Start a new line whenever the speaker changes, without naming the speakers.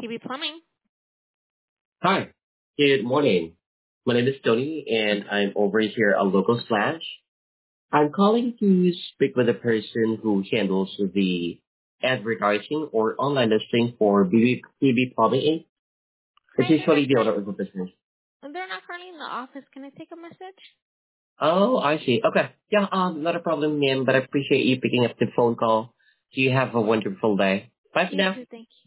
PB Plumbing.
Hi, good morning. My name is Tony, and I'm over here at Local Slash. I'm calling to speak with the person who handles the advertising or online listing for BB Plumbing Inc. It's
Hi, they're not
usually the owner
current.
of the business.
They're not currently in the office. Can I take a message?
Oh, I see. Okay. Yeah, not a problem, ma'am, but I appreciate you picking up the phone call. So you have a wonderful day. Bye for
You
now.
too. Thank you.